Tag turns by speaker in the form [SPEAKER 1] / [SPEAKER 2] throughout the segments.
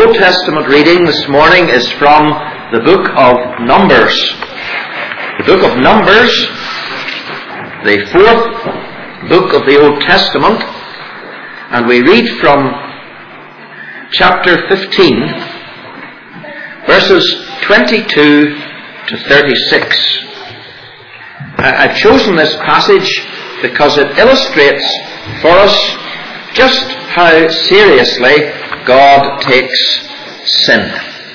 [SPEAKER 1] Old Testament reading this morning is from the book of Numbers. The book of Numbers, the fourth book of the Old Testament, and we read from chapter 15, verses 22 to 36. I've chosen this passage because it illustrates for us just how seriously God takes sin.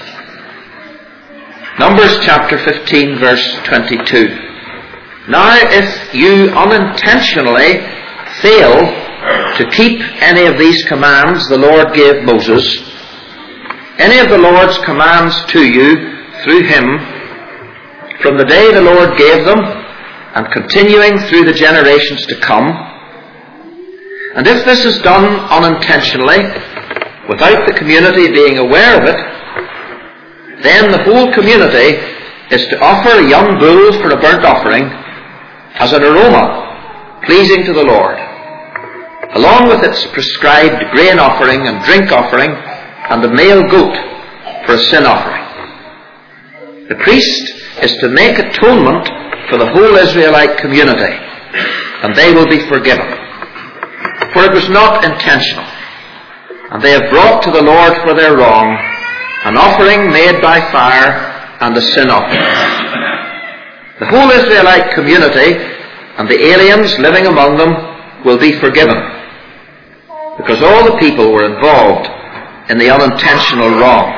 [SPEAKER 1] Numbers chapter 15, verse 22. Now if you unintentionally fail to keep any of these commands the Lord gave Moses, any of the Lord's commands to you through him, from the day the Lord gave them, and continuing through the generations to come, and if this is done unintentionally, without the community being aware of it, then the whole community is to offer a young bull for a burnt offering as an aroma pleasing to the Lord, along with its prescribed grain offering and drink offering and a male goat for a sin offering. The priest is to make atonement for the whole Israelite community, and they will be forgiven. For it was not intentional, and they have brought to the Lord for their wrong an offering made by fire and a sin offering. The whole Israelite community and the aliens living among them will be forgiven, because all the people were involved in the unintentional wrong.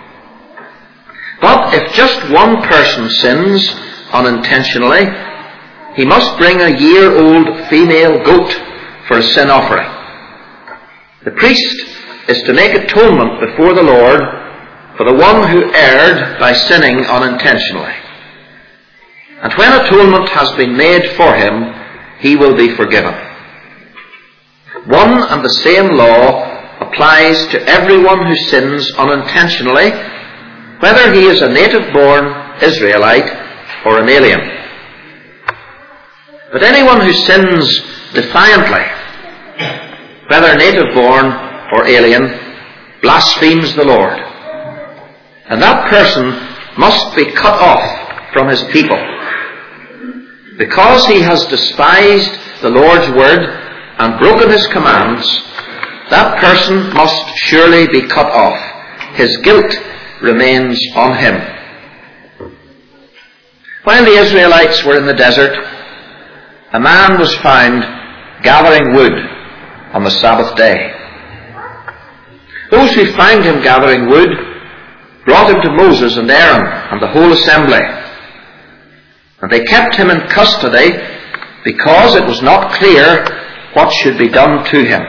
[SPEAKER 1] But if just one person sins unintentionally, he must bring a year-old female goat for a sin offering. The priest is to make atonement before the Lord for the one who erred by sinning unintentionally. And when atonement has been made for him, he will be forgiven. One and the same law applies to everyone who sins unintentionally, whether he is a native-born Israelite or an alien. But anyone who sins defiantly, whether native-born or alien, blasphemes the Lord. And that person must be cut off from his people. Because he has despised the Lord's word and broken his commands, that person must surely be cut off. His guilt remains on him. While the Israelites were in the desert, a man was found gathering wood on the Sabbath day. Those who found him gathering wood brought him to Moses and Aaron and the whole assembly. And they kept him in custody because it was not clear what should be done to him.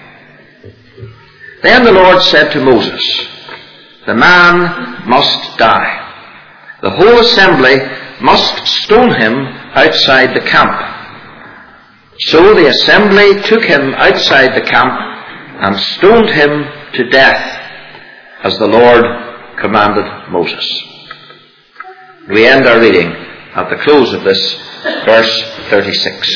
[SPEAKER 1] Then the Lord said to Moses, "The man must die. The whole assembly must stone him outside the camp." So the assembly took him outside the camp and stoned him to death, as the Lord commanded Moses. We end our reading at the close of this, verse 36.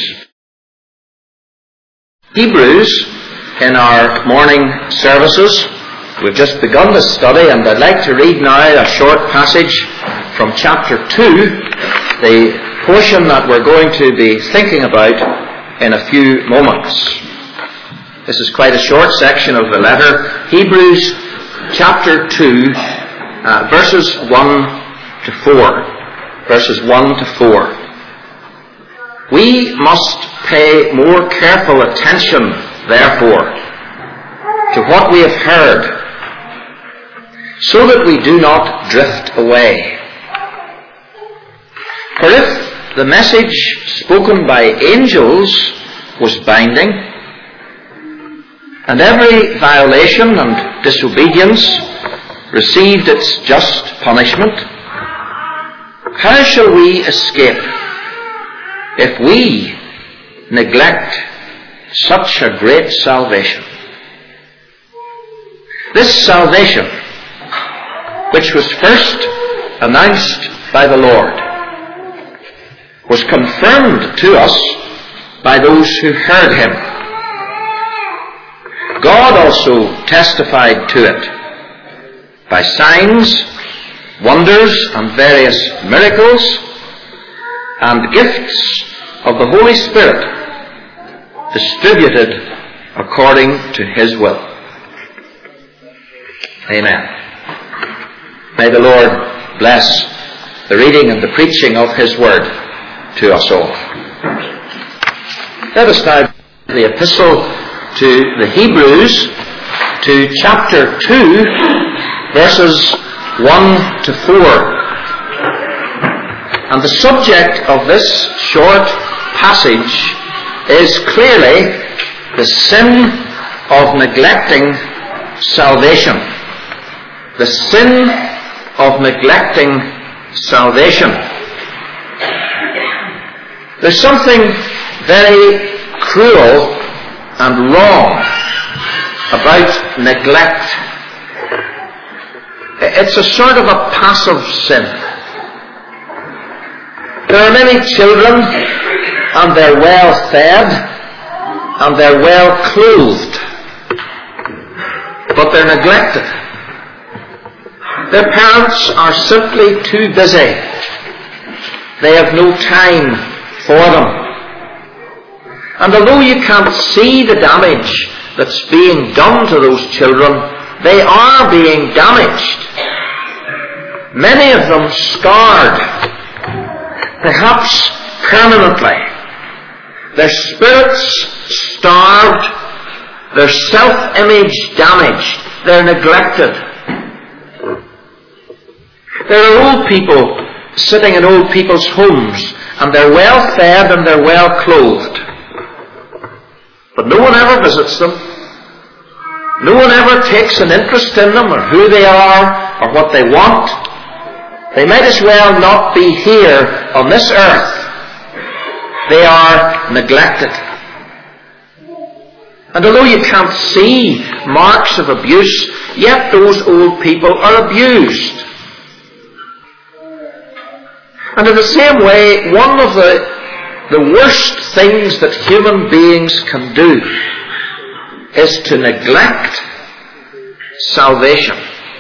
[SPEAKER 1] Hebrews, in our morning services, we've just begun this study, and I'd like to read now a short passage from chapter 2, the portion that we're going to be thinking about in a few moments. This is quite a short section of the letter. Hebrews chapter 2, verses 1 to 4. Verses 1 to 4. We must pay more careful attention, therefore, to what we have heard, so that we do not drift away. For if the message spoken by angels was binding, and every violation and disobedience received its just punishment, how shall we escape if we neglect such a great salvation? This salvation, which was first announced by the Lord, was confirmed to us by those who heard him. God also testified to it, by signs, wonders, and various miracles, and gifts of the Holy Spirit, distributed according to His will. Amen. May the Lord bless the reading and the preaching of His Word to us all. Let us now read the epistle to the Hebrews, to chapter 2, verses 1 to 4. And the subject of this short passage is clearly the sin of neglecting salvation. The sin of neglecting salvation. There's something very cruel and wrong about neglect. It's a sort of a passive sin. There are many children, and they're well fed, and they're well clothed, but they're neglected. Their parents are simply too busy. They have no time for them. And although you can't see the damage that's being done to those children, they are being damaged. Many of them scarred, perhaps permanently. Their spirits starved, their self-image damaged, they're neglected. There are old people sitting in old people's homes, and they're well fed and they're well clothed. But no one ever visits them. No one ever takes an interest in them, or who they are, or what they want. They might as well not be here on this earth. They are neglected. And although you can't see marks of abuse, yet those old people are abused. And in the same way, one of the worst things that human beings can do is to neglect salvation.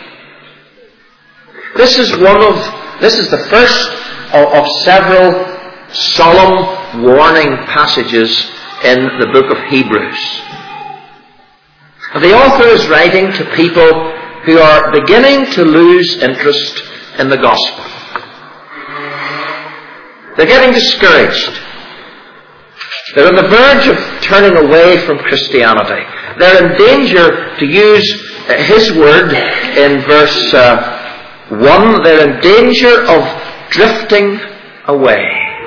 [SPEAKER 1] This is the first of several solemn warning passages in the book of Hebrews. And the author is writing to people who are beginning to lose interest in the gospel. They're getting discouraged. They're on the verge of turning away from Christianity. They're in danger, to use his word in verse 1, they're in danger of drifting away.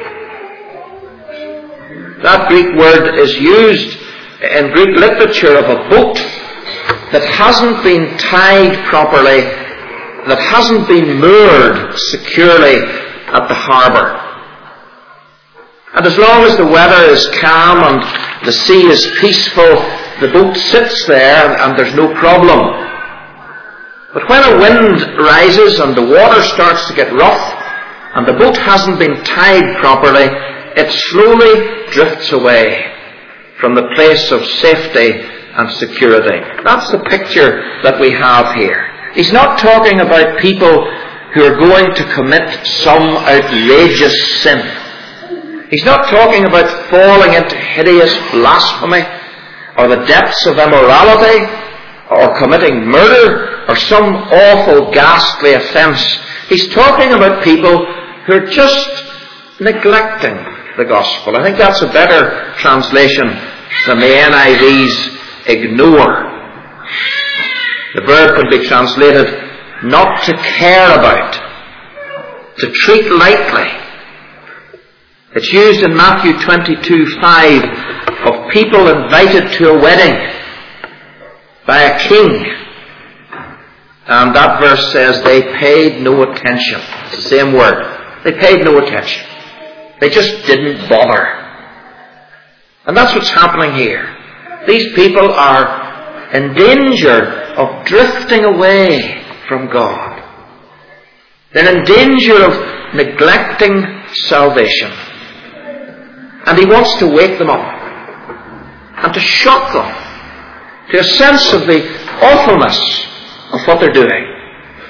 [SPEAKER 1] That Greek word is used in Greek literature of a boat that hasn't been tied properly, that hasn't been moored securely at the harbour. And as long as the weather is calm and the sea is peaceful, the boat sits there and there's no problem. But when a wind rises and the water starts to get rough and the boat hasn't been tied properly, it slowly drifts away from the place of safety and security. That's the picture that we have here. He's not talking about people who are going to commit some outrageous sin. He's not talking about falling into hideous blasphemy or the depths of immorality or committing murder or some awful ghastly offence. He's talking about people who are just neglecting the gospel. I think that's a better translation than the NIV's ignore. The verb could be translated not to care about, to treat lightly. It's used in Matthew 22:5 of people invited to a wedding by a king. And that verse says they paid no attention. It's the same word. They paid no attention. They just didn't bother. And that's what's happening here. These people are in danger of drifting away from God. They're in danger of neglecting salvation. And he wants to wake them up and to shock them to a sense of the awfulness of what they're doing.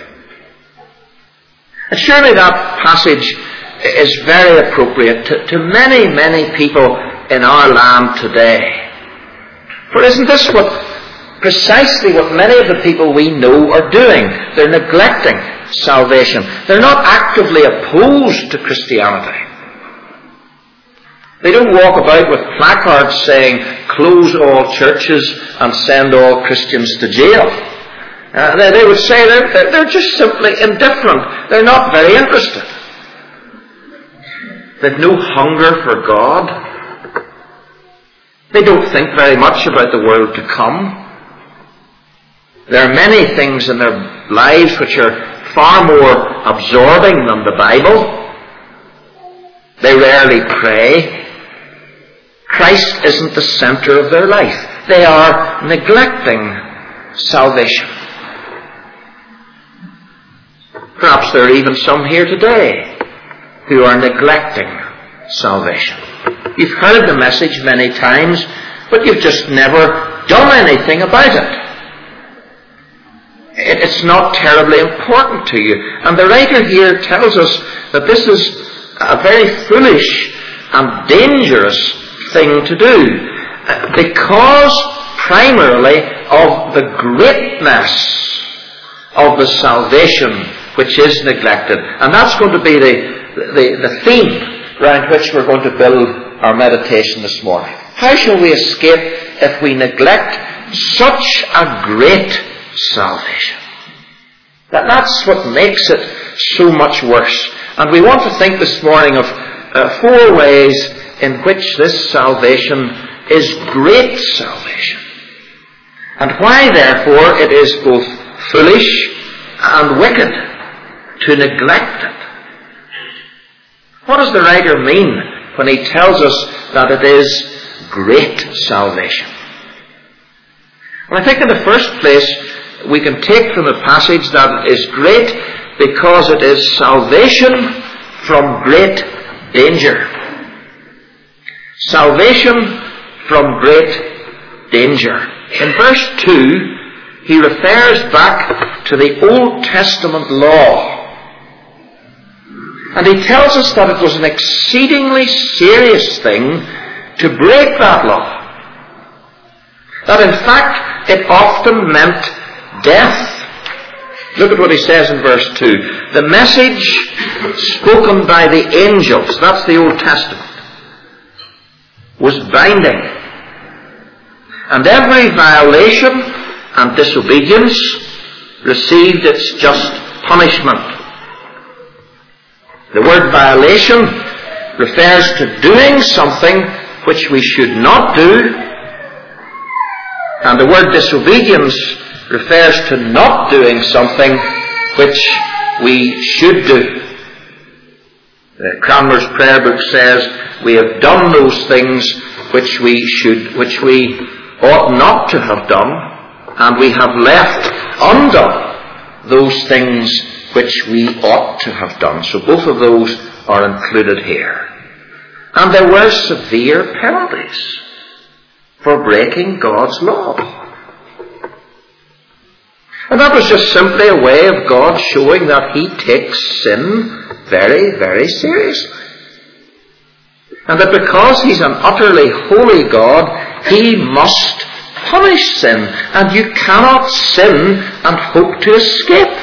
[SPEAKER 1] And surely that passage is very appropriate to many, many people in our land today. For isn't this precisely what many of the people we know are doing? They're neglecting salvation. They're not actively opposed to Christianity. They don't walk about with placards saying, close all churches and send all Christians to jail. They would say they're just simply indifferent. They're not very interested. They've no hunger for God. They don't think very much about the world to come. There are many things in their lives which are far more absorbing than the Bible. They rarely pray. Christ isn't the center of their life. They are neglecting salvation. Perhaps there are even some here today who are neglecting salvation. You've heard the message many times, but you've just never done anything about it. It's not terribly important to you. And the writer here tells us that this is a very foolish and dangerous thing to do, because primarily of the greatness of the salvation which is neglected. And that's going to be the theme around which we're going to build our meditation this morning. How shall we escape if we neglect such a great salvation? That's what makes it so much worse. And we want to think this morning of 4 ways in which this salvation is great salvation. And why, therefore, it is both foolish and wicked to neglect it. What does the writer mean when he tells us that it is great salvation? Well, I think in the first place, we can take from the passage that it is great because it is salvation from great danger. Salvation from great danger. In verse 2, he refers back to the Old Testament law. And he tells us that it was an exceedingly serious thing to break that law. That in fact it often meant death. Look at what he says in verse 2. The message spoken by the angels, that's the Old Testament, was binding. And every violation and disobedience received its just punishment. The word violation refers to doing something which we should not do, and the word disobedience refers to not doing something which we should do. Cranmer's prayer book says, we have done those things which we ought not to have done, and we have left undone those things which we ought to have done. So both of those are included here. And there were severe penalties for breaking God's law. And that was just simply a way of God showing that He takes sin very, very seriously. And that because He's an utterly holy God, He must punish sin. And you cannot sin and hope to escape.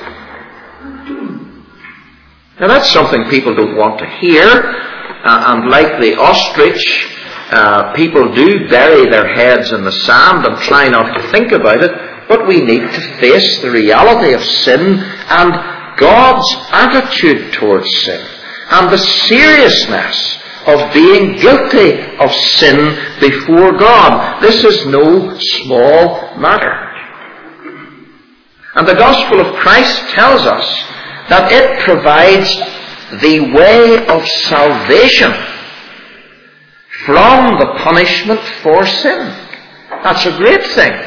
[SPEAKER 1] Now that's something people don't want to hear. And like the ostrich, people do bury their heads in the sand and try not to think about it. But we need to face the reality of sin and God's attitude towards sin and the seriousness of being guilty of sin before God. This is no small matter. And the gospel of Christ tells us that it provides the way of salvation from the punishment for sin. That's a great thing.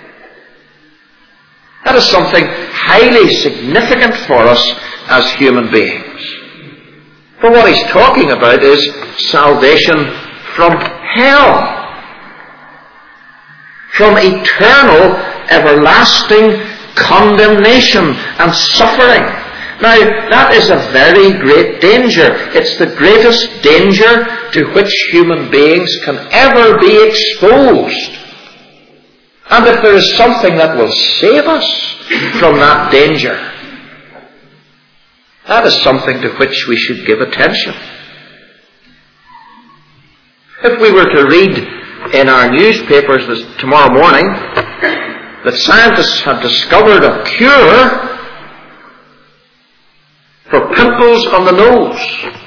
[SPEAKER 1] That is something highly significant for us as human beings. For what he's talking about is salvation from hell. From eternal, everlasting condemnation and suffering Now, that is a very great danger. It's the greatest danger to which human beings can ever be exposed. And if there is something that will save us from that danger, that is something to which we should give attention. If we were to read in our newspapers tomorrow morning that scientists have discovered a cure for pimples on the nose,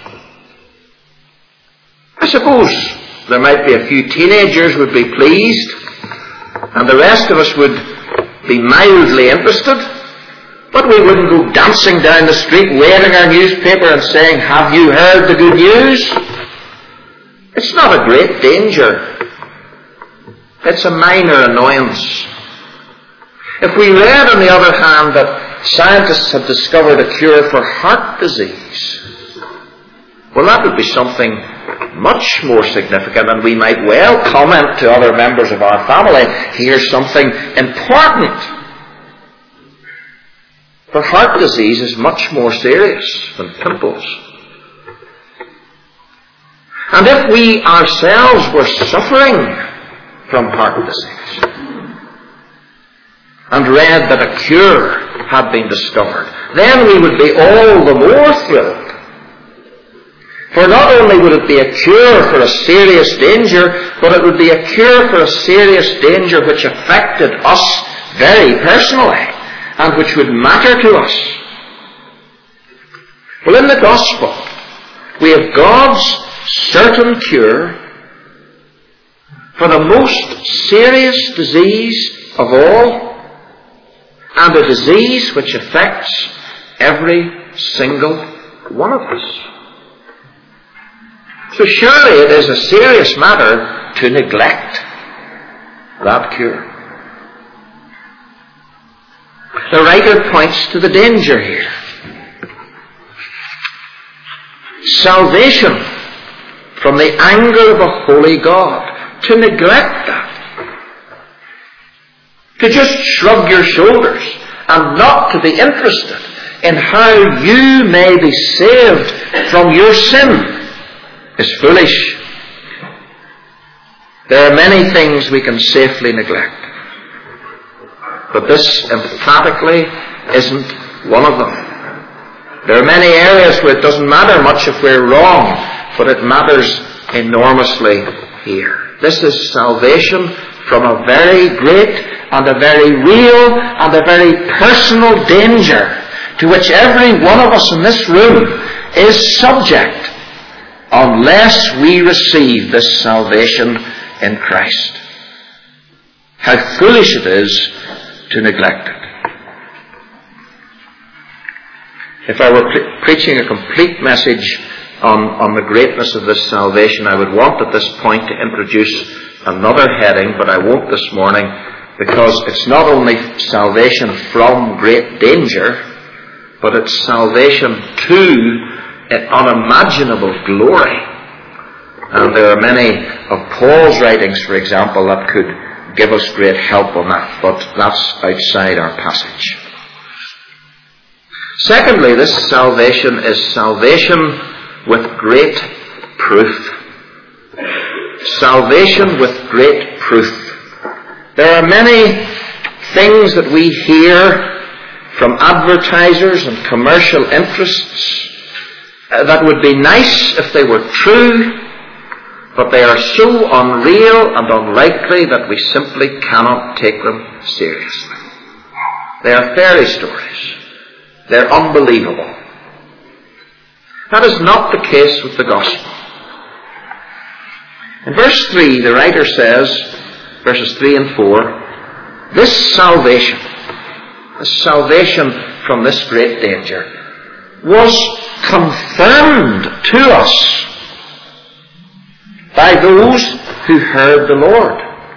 [SPEAKER 1] I suppose there might be a few teenagers would be pleased, and the rest of us would be mildly interested, but we wouldn't go dancing down the street waving our newspaper and saying, "Have you heard the good news?" It's not a great danger. It's a minor annoyance. If we read, on the other hand, that scientists have discovered a cure for heart disease, well, that would be something much more significant, and we might well comment to other members of our family, here's something important. For heart disease is much more serious than pimples. And if we ourselves were suffering from heart disease and read that a cure had been discovered, then we would be all the more thrilled. For not only would it be a cure for a serious danger, but it would be a cure for a serious danger which affected us very personally and which would matter to us. Well, in the Gospel, we have God's certain cure for the most serious disease of all, and a disease which affects every single one of us. So surely it is a serious matter to neglect that cure. The writer points to the danger here. Salvation from the anger of a holy God. To neglect that. To just shrug your shoulders and not to be interested in how you may be saved from your sin is foolish. There are many things we can safely neglect, but this emphatically isn't one of them. There are many areas where it doesn't matter much if we're wrong, but it matters enormously here. This is salvation from a very great and a very real and a very personal danger to which every one of us in this room is subject unless we receive this salvation in Christ. How foolish it is to neglect it. If I were preaching a complete message on the greatness of this salvation, I would want at this point to introduce another heading, but I won't this morning, because it's not only salvation from great danger, but it's salvation to unimaginable glory. And there are many of Paul's writings, for example, that could give us great help on that, but that's outside our passage. Secondly, this salvation is salvation with great proof. Salvation with great proof. There are many things that we hear from advertisers and commercial interests that would be nice if they were true, but they are so unreal and unlikely that we simply cannot take them seriously. They are fairy stories. They're unbelievable. That is not the case with the gospel. In verse 3, the writer says, verses 3 and 4, this salvation from this great danger, was confirmed to us by those who heard the Lord.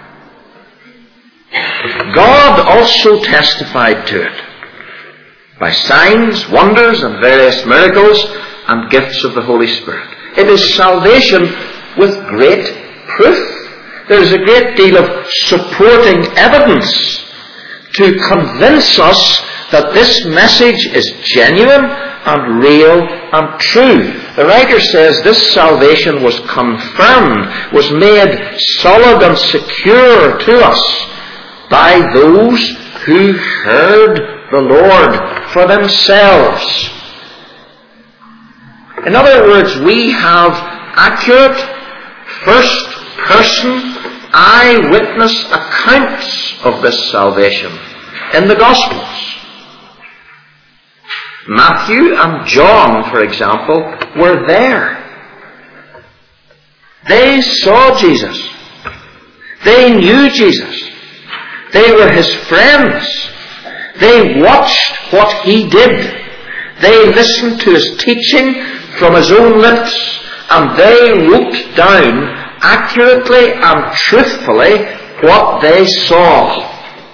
[SPEAKER 1] God also testified to it by signs, wonders, and various miracles and gifts of the Holy Spirit. It is salvation with great proof. There is a great deal of supporting evidence to convince us that this message is genuine and real and true. The writer says this salvation was confirmed, was made solid and secure to us by those who heard the Lord for themselves. In other words, we have accurate, first-person, eyewitness accounts of this salvation in the Gospels. Matthew and John, for example, were there. They saw Jesus. They knew Jesus. They were his friends. They watched what he did. They listened to his teaching from his own lips, and they wrote down accurately and truthfully what they saw.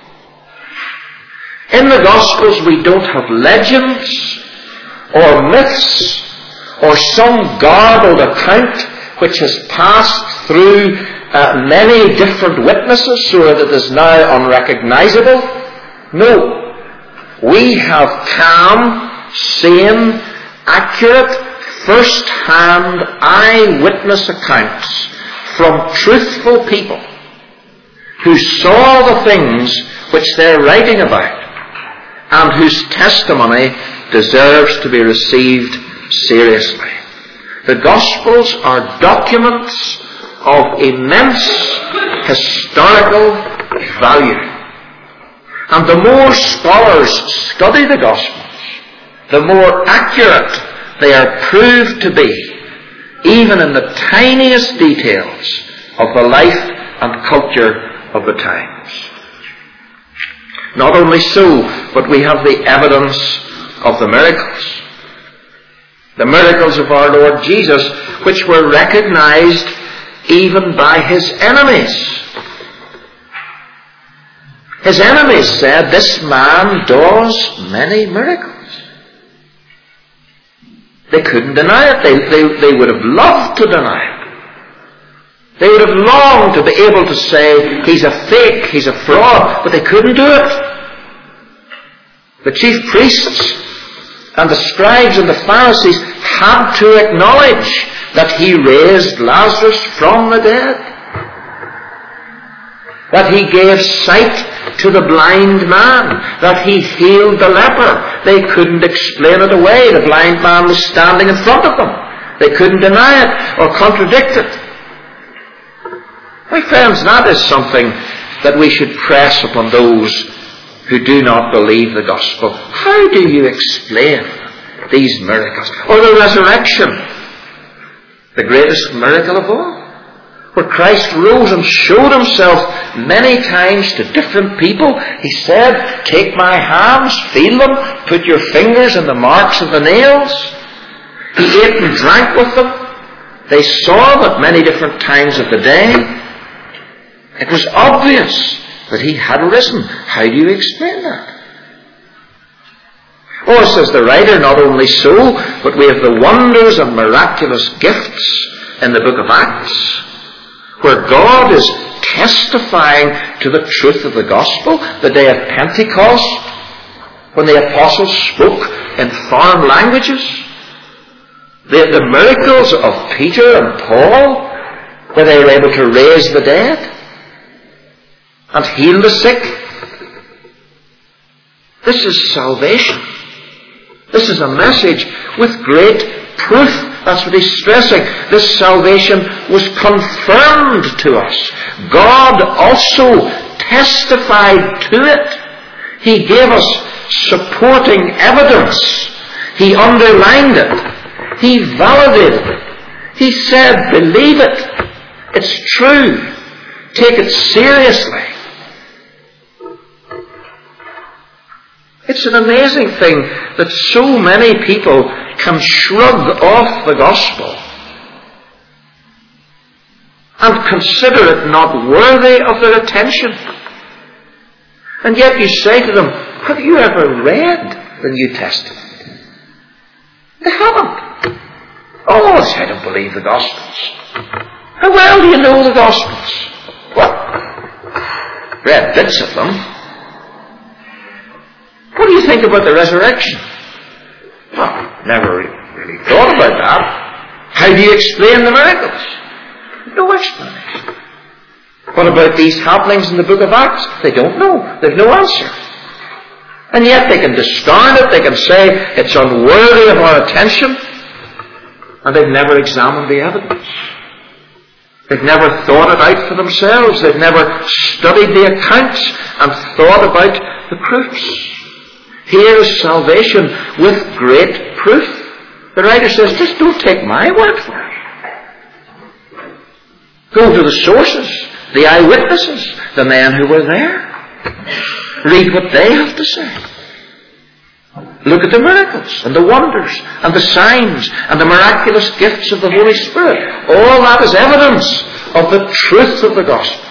[SPEAKER 1] In the Gospels we don't have legends or myths or some garbled account which has passed through many different witnesses so that it is now unrecognizable. No. We have calm, sane, accurate, first-hand eyewitness accounts from truthful people who saw the things which they're writing about, and whose testimony deserves to be received seriously. The Gospels are documents of immense historical value. And the more scholars study the Gospels, the more accurate they are proved to be, even in the tiniest details of the life and culture of the times. Not only so, but we have the evidence of the miracles. The miracles of our Lord Jesus, which were recognized even by his enemies. His enemies said, "This man does many miracles." They couldn't deny it. They would have loved to deny it. They would have longed to be able to say, "He's a fake, he's a fraud," but they couldn't do it. The chief priests and the scribes and the Pharisees had to acknowledge that he raised Lazarus from the dead, that he gave sight to the blind man, that he healed the leper. They couldn't explain it away. The blind man was standing in front of them. They couldn't deny it or contradict it. My friends, that is something that we should press upon those who do not believe the gospel. How do you explain these miracles? Or the resurrection, the greatest miracle of all, where Christ rose and showed himself many times to different people. He said, "Take my hands, feel them, put your fingers in the marks of the nails." He ate and drank with them. They saw him at many different times of the day. It was obvious that he had risen. How do you explain that? Or, says the writer, not only so, but we have the wonders and miraculous gifts in the book of Acts, where God is testifying to the truth of the gospel. The day of Pentecost, when the apostles spoke in foreign languages. The miracles of Peter and Paul, where they were able to raise the dead and heal the sick. This is salvation. This is a message with great proof. That's what he's stressing. This salvation was confirmed to us. God also testified to it. He gave us supporting evidence. He underlined it. He validated it. He said, "Believe it. It's true. Take it seriously." It's an amazing thing that so many people can shrug off the gospel and consider it not worthy of their attention. And yet you say to them, "Have you ever read the New Testament?" They haven't. "Oh, I don't believe the Gospels." "How well do you know the Gospels?" "What? Read bits of them." do you think about the resurrection? Well, never really thought about that. How do you explain the miracles? No explanation. What about these happenings in the book of Acts? They don't know. They've no answer. And yet they can discard it. They can say it's unworthy of our attention. And they've never examined the evidence. They've never thought it out for themselves. They've never studied the accounts and thought about the proofs. Here is salvation with great proof. The writer says, just don't take my word for it. Go to the sources, the eyewitnesses, the men who were there. Read what they have to say. Look at the miracles and the wonders and the signs and the miraculous gifts of the Holy Spirit. All that is evidence of the truth of the gospel.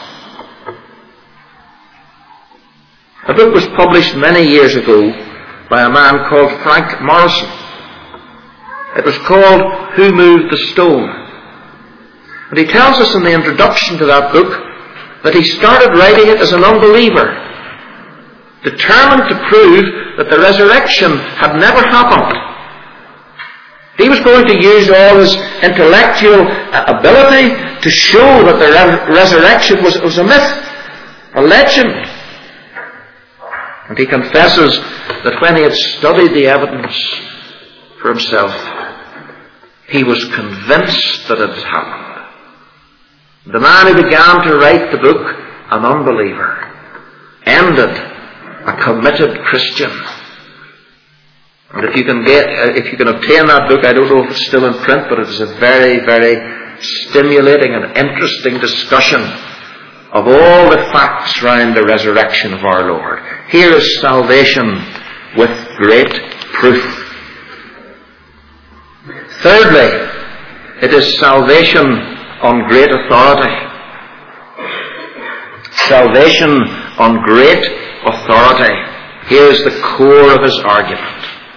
[SPEAKER 1] A book was published many years ago by a man called Frank Morrison. It was called Who Moved the Stone? And he tells us in the introduction to that book that he started writing it as an unbeliever, determined to prove that the resurrection had never happened. He was going to use all his intellectual ability to show that the resurrection was a myth, a legend. And he confesses that when he had studied the evidence for himself, he was convinced that it had happened. The man who began to write the book, an unbeliever, ended a committed Christian. And if you can obtain that book, I don't know if it's still in print, but it is a very, very stimulating and interesting discussion of all the facts around the resurrection of our Lord. Here is salvation with great proof. Thirdly, it is salvation on great authority. Salvation on great authority. Here is the core of his argument.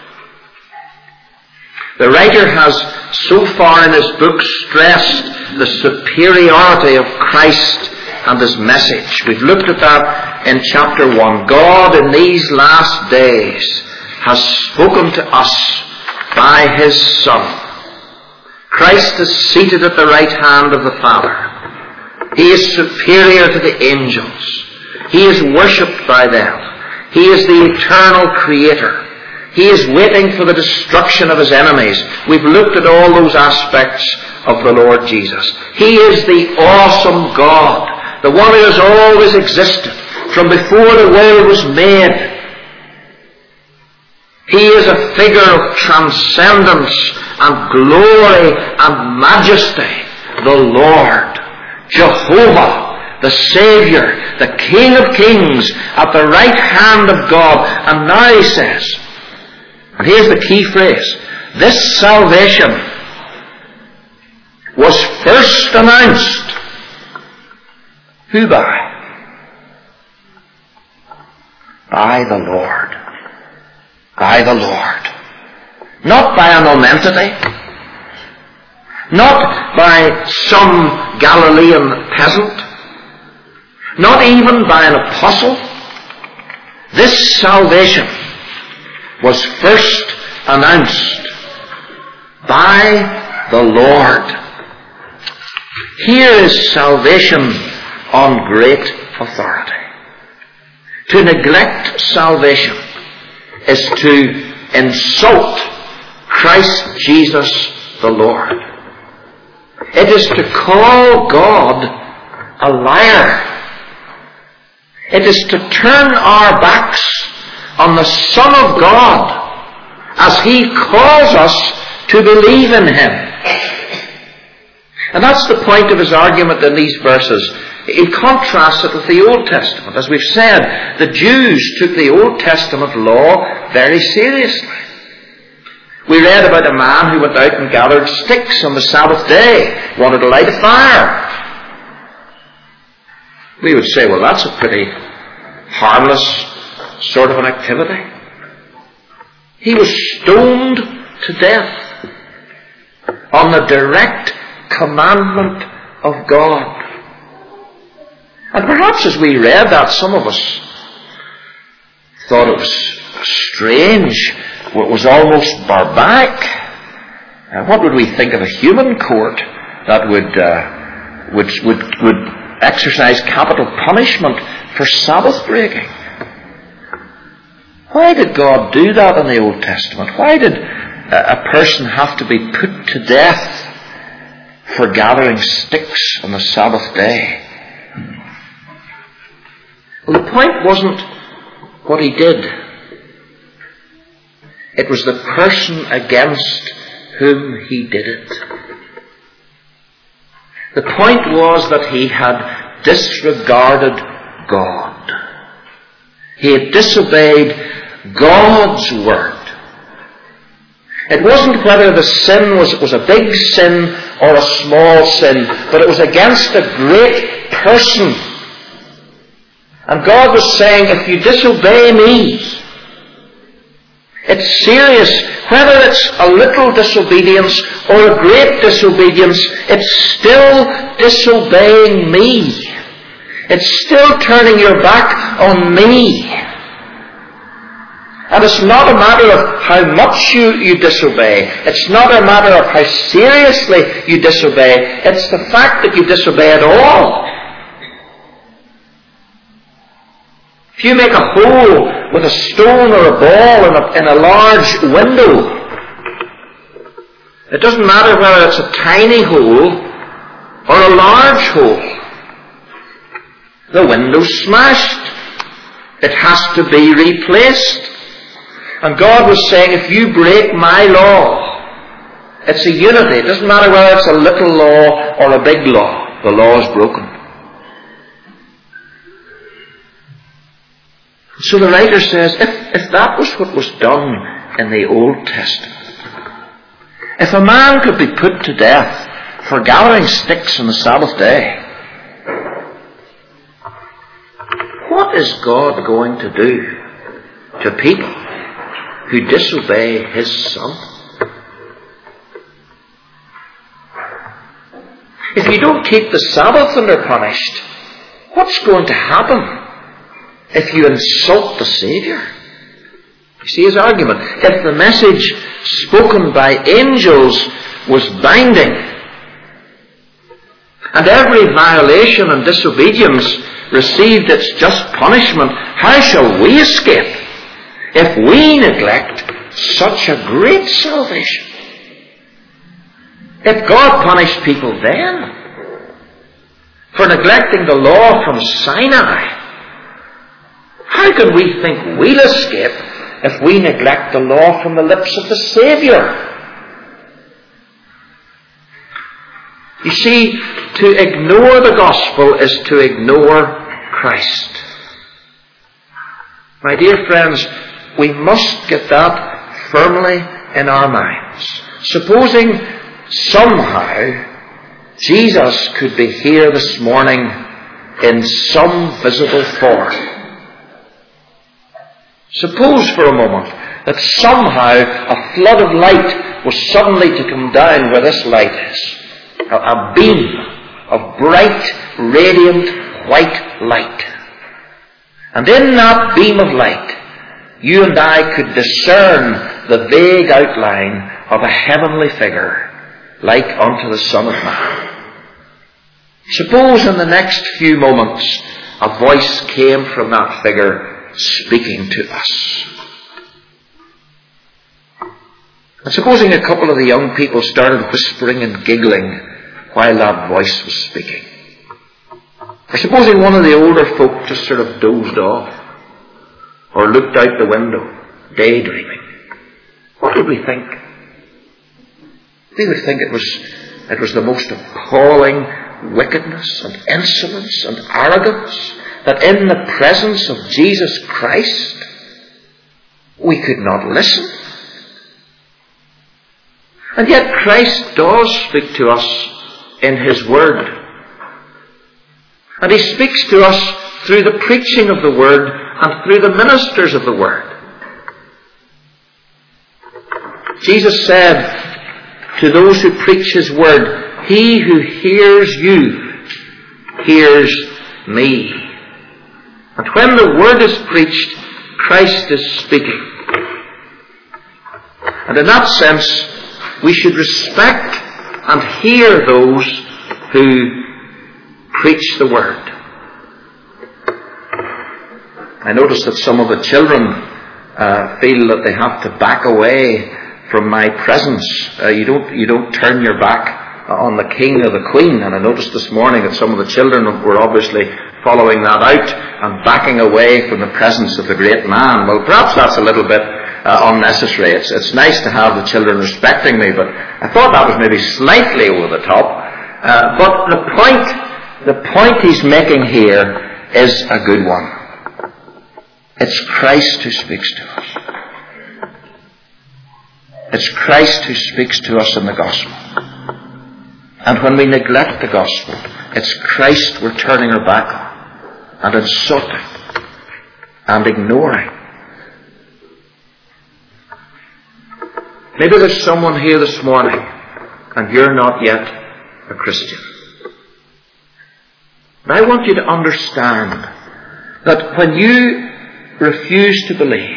[SPEAKER 1] The writer has so far in his book stressed the superiority of Christ and his message. We've looked at that in chapter 1. God in these last days has spoken to us by his Son. Christ is seated at the right hand of the Father. He is superior to the angels. He is worshipped by them. He is the eternal Creator. He is waiting for the destruction of his enemies. We've looked at all those aspects of the Lord Jesus. He is the awesome God, the one who has always existed from before the world was made. He is a figure of transcendence and glory and majesty. The Lord, Jehovah, the Saviour, the King of Kings, at the right hand of God. And now he says, and here's the key phrase, this salvation was first announced. Who by? By the Lord. By the Lord. Not by an nonentity. Not by some Galilean peasant. Not even by an apostle. This salvation was first announced by the Lord. Here is salvation on great authority. To neglect salvation is to insult Christ Jesus the Lord. It is to call God a liar. It is to turn our backs on the Son of God as He calls us to believe in Him. And that's the point of his argument in these verses. He contrasts it with the Old Testament. As we've said, the Jews took the Old Testament law very seriously. We read about a man who went out and gathered sticks on the Sabbath day, wanted to light a fire. We would say, well, that's a pretty harmless sort of an activity. He was stoned to death on the direct commandment of God. And perhaps as we read that, some of us thought it was strange. It was almost barbaric. What would we think of a human court that would exercise capital punishment for Sabbath breaking? Why did God do that in the Old Testament? Why did a person have to be put to death for gathering sticks on the Sabbath day? Well, the point wasn't what he did. It was the person against whom he did it. The point was that he had disregarded God. He had disobeyed God's word. It wasn't whether the sin was a big sin or a small sin, but it was against a great person. And God was saying, if you disobey me, it's serious. Whether it's a little disobedience or a great disobedience, it's still disobeying me. It's still turning your back on me. And it's not a matter of how much you disobey. It's not a matter of how seriously you disobey. It's the fact that you disobey at all. If you make a hole with a stone or a ball in a large window, it doesn't matter whether it's a tiny hole or a large hole. The window's smashed. It has to be replaced. And God was saying, if you break my law, it's a unity. It doesn't matter whether it's a little law or a big law. The law is broken. So the writer says, if that was what was done in the Old Testament, if a man could be put to death for gathering sticks on the Sabbath day, what is God going to do to people who disobey His Son? If you don't keep the Sabbath and are punished, what's going to happen if you insult the Saviour? You see his argument. If the message spoken by angels was binding, and every violation and disobedience received its just punishment, how shall we escape if we neglect such a great salvation? If God punished people then for neglecting the law from Sinai, how can we think we'll escape if we neglect the law from the lips of the Saviour? You see, to ignore the gospel is to ignore Christ. My dear friends, we must get that firmly in our minds. Supposing somehow Jesus could be here this morning in some visible form. Suppose for a moment that somehow a flood of light was suddenly to come down where this light is. A beam of bright, radiant, white light. And in that beam of light, you and I could discern the vague outline of a heavenly figure, like unto the Son of Man. Suppose in the next few moments a voice came from that figure speaking to us. And supposing a couple of the young people started whispering and giggling while that voice was speaking. Or supposing one of the older folk just sort of dozed off or looked out the window, daydreaming. What would we think? We would think it was the most appalling wickedness and insolence and arrogance that in the presence of Jesus Christ we could not listen. And yet Christ does speak to us in His Word. And He speaks to us through the preaching of the Word and through the ministers of the Word. Jesus said to those who preach His Word, "He who hears you hears me." And when the Word is preached, Christ is speaking. And in that sense, we should respect and hear those who preach the Word. I notice that some of the children feel that they have to back away from my presence. You don't turn your back on the king or the queen. And I noticed this morning that some of the children were obviously following that out and backing away from the presence of the great man. Well, perhaps that's a little bit unnecessary. It's nice to have the children respecting me, but I thought that was maybe slightly over the top. But the point he's making here is a good one. It's Christ who speaks to us. It's Christ who speaks to us in the gospel. And when we neglect the gospel, it's Christ we're turning our back on and insulting and ignoring. Maybe there's someone here this morning and you're not yet a Christian. But I want you to understand that when you refuse to believe,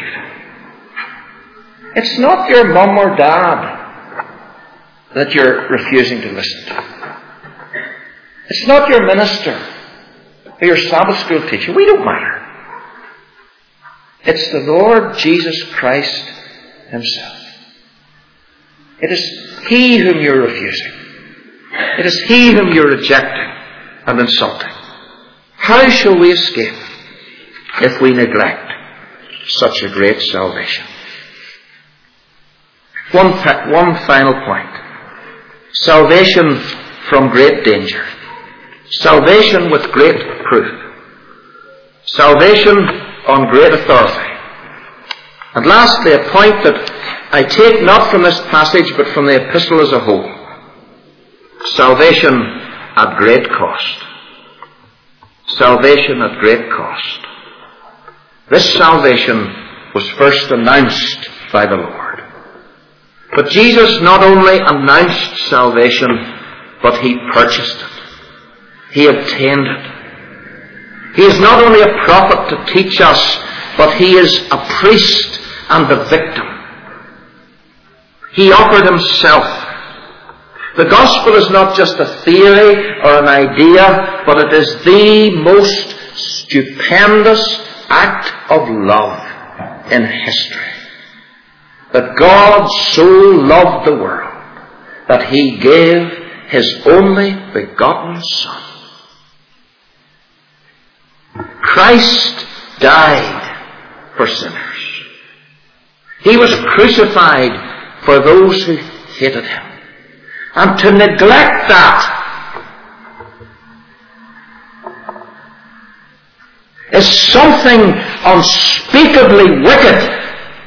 [SPEAKER 1] it's not your mum or dad that you're refusing to listen to. It's not your minister or your Sabbath school teacher. We don't matter. It's the Lord Jesus Christ Himself. It is He whom you're refusing. It is He whom you're rejecting and insulting. How shall we escape if we neglect such a great salvation? One final point. Salvation from great danger. Salvation with great proof. Salvation on great authority. And lastly, a point that I take not from this passage but from the epistle as a whole. Salvation at great cost. Salvation at great cost. This salvation was first announced by the Lord. But Jesus not only announced salvation, but He purchased it. He obtained it. He is not only a prophet to teach us, but He is a priest and the victim. He offered Himself. The gospel is not just a theory or an idea, but it is the most stupendous act of love in history. That God so loved the world that He gave His only begotten Son. Christ died for sinners. He was crucified for those who hated Him. And to neglect that is something unspeakably wicked.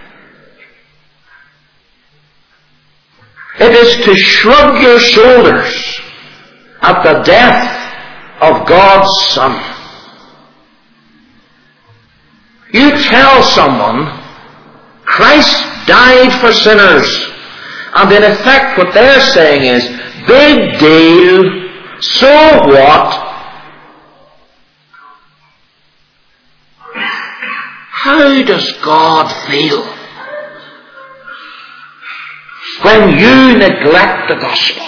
[SPEAKER 1] It is to shrug your shoulders at the death of God's Son. You tell someone Christ died for sinners, and in effect what they're saying is, big deal, so what? How does God feel when you neglect the gospel?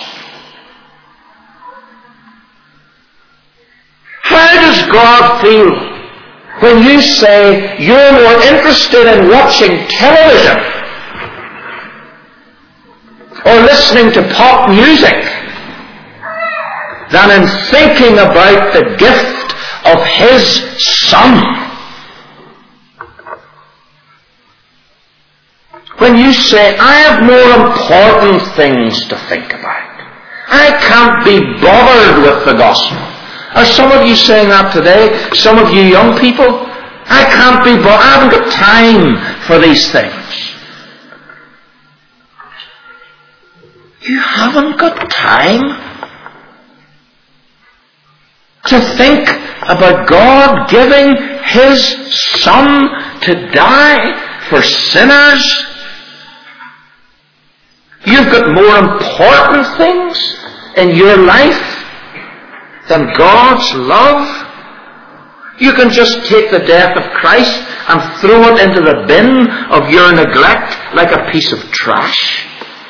[SPEAKER 1] How does God feel when you say you're more interested in watching television or listening to pop music than in thinking about the gift of His Son? When you say, I have more important things to think about. I can't be bothered with the gospel. Are some of you saying that today? Some of you young people? I can't be bothered. I haven't got time for these things. You haven't got time to think about God giving His Son to die for sinners? You've got more important things in your life than God's love? You can just take the death of Christ and throw it into the bin of your neglect like a piece of trash?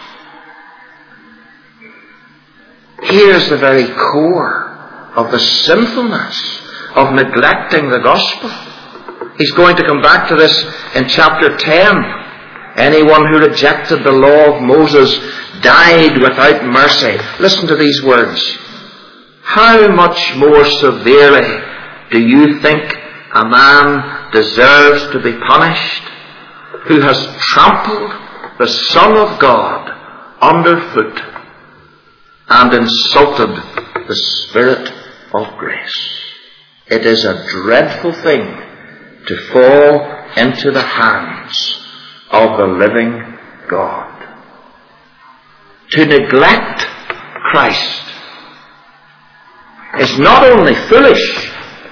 [SPEAKER 1] Here's the very core of the sinfulness of neglecting the gospel. He's going to come back to this in chapter 10. Anyone who rejected the law of Moses died without mercy. Listen to these words. How much more severely do you think a man deserves to be punished who has trampled the Son of God underfoot and insulted the Spirit of grace? It is a dreadful thing to fall into the hands of the living God. To neglect Christ is not only foolish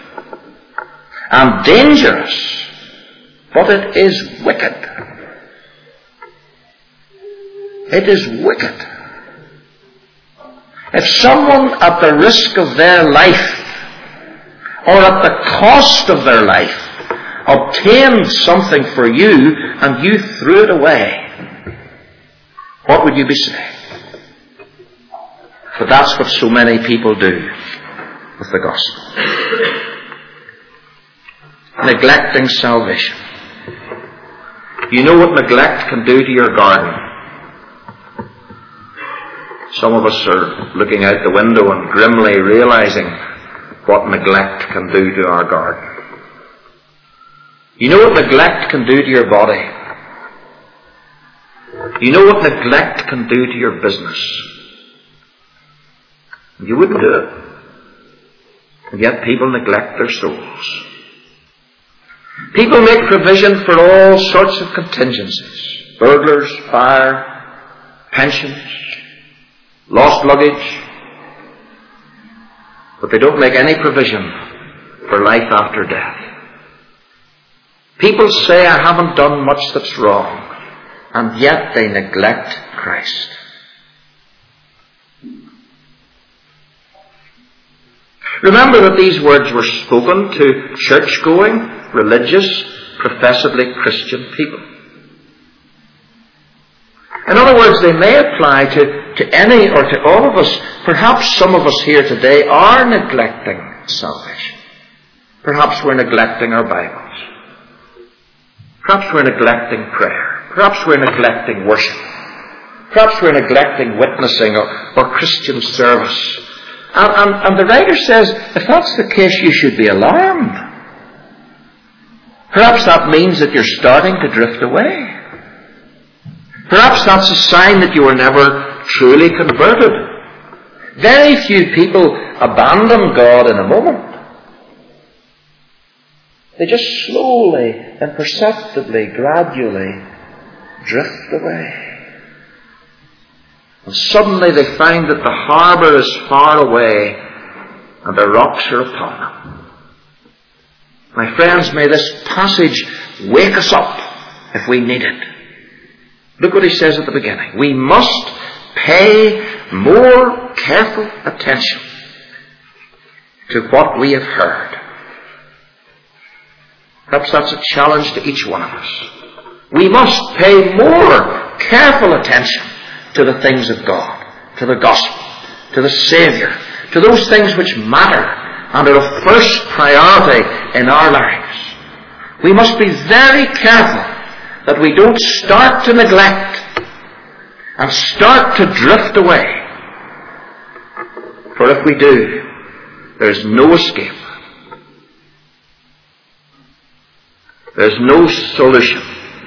[SPEAKER 1] and dangerous, but it is wicked. It is wicked. If someone at the risk of their life or at the cost of their life obtained something for you and you threw it away, what would you be saying? But that's what so many people do with the gospel. Neglecting salvation. You know what neglect can do to your garden. Some of us are looking out the window and grimly realizing what neglect can do to our garden. You know what neglect can do to your body. You know what neglect can do to your business. You wouldn't do it. And yet people neglect their souls. People make provision for all sorts of contingencies. Burglars, fire, pensions, lost luggage. But they don't make any provision for life after death. People say, I haven't done much that's wrong, and yet they neglect Christ. Remember that these words were spoken to church-going, religious, professedly Christian people. In other words, they may apply to any or to all of us. Perhaps some of us here today are neglecting salvation. Perhaps we're neglecting our Bibles. Perhaps we're neglecting prayer. Perhaps we're neglecting worship. Perhaps we're neglecting witnessing or Christian service. And the writer says, if that's the case, you should be alarmed. Perhaps that means that you're starting to drift away. Perhaps that's a sign that you were never truly converted. Very few people abandon God in a moment. They just slowly, imperceptibly, gradually drift away. And suddenly they find that the harbour is far away and the rocks are upon them. My friends, may this passage wake us up if we need it. Look what he says at the beginning. We must pay more careful attention to what we have heard. Perhaps that's a challenge to each one of us. We must pay more careful attention to the things of God, to the gospel, to the Saviour, to those things which matter and are of first priority in our lives. We must be very careful that we don't start to neglect and start to drift away. For if we do, there is no escape. There is no solution.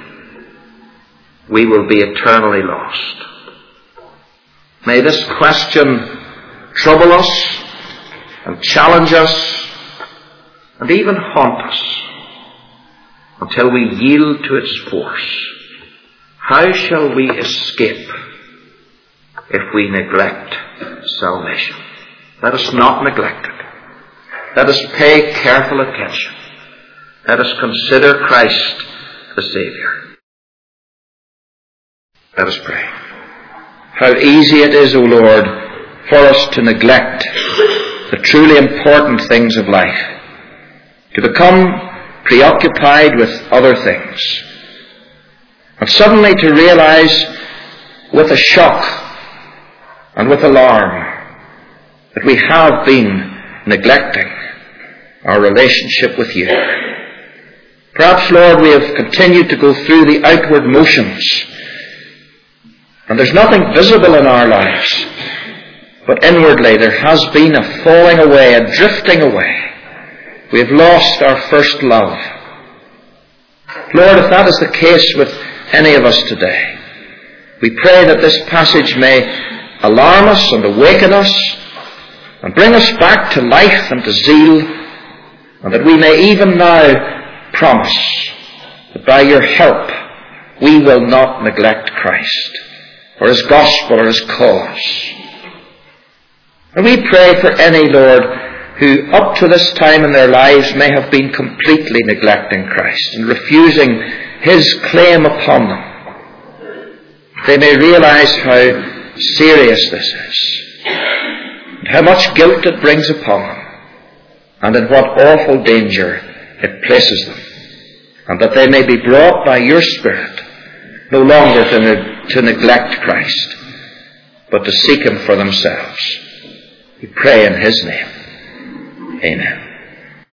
[SPEAKER 1] We will be eternally lost. May this question trouble us and challenge us and even haunt us until we yield to its force. How shall we escape if we neglect salvation? Let us not neglect it. Let us pay careful attention. Let us consider Christ the Saviour. Let us pray. How easy it is, O Lord, for us to neglect the truly important things of life, to become preoccupied with other things. And suddenly to realize with a shock and with alarm that we have been neglecting our relationship with you. Perhaps, Lord, we have continued to go through the outward motions, and there's nothing visible in our lives, but inwardly there has been a falling away, a drifting away. We have lost our first love. Lord, if that is the case with any of us today, we pray that this passage may alarm us and awaken us and bring us back to life and to zeal, and that we may even now promise that by your help we will not neglect Christ or his gospel or his cause. And we pray for any, Lord, who up to this time in their lives may have been completely neglecting Christ and refusing his claim upon them. They may realize how serious this is, and how much guilt it brings upon them, and in what awful danger it places them, and that they may be brought by your Spirit no longer to neglect Christ, but to seek him for themselves. We pray in his name. Amen.